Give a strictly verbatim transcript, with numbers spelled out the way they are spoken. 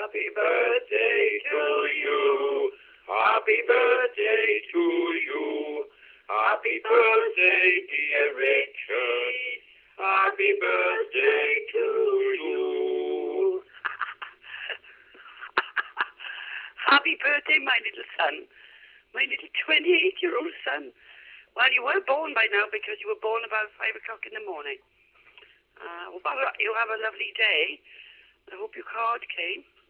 Happy birthday to you. Happy birthday to you. Happy birthday, dear Richard. Happy birthday to you. Happy birthday, my little son. My little twenty-eight-year-old son. Well, you were born by now because you were born about five o'clock in the morning. Uh, hope you have a lovely day. I hope your card came.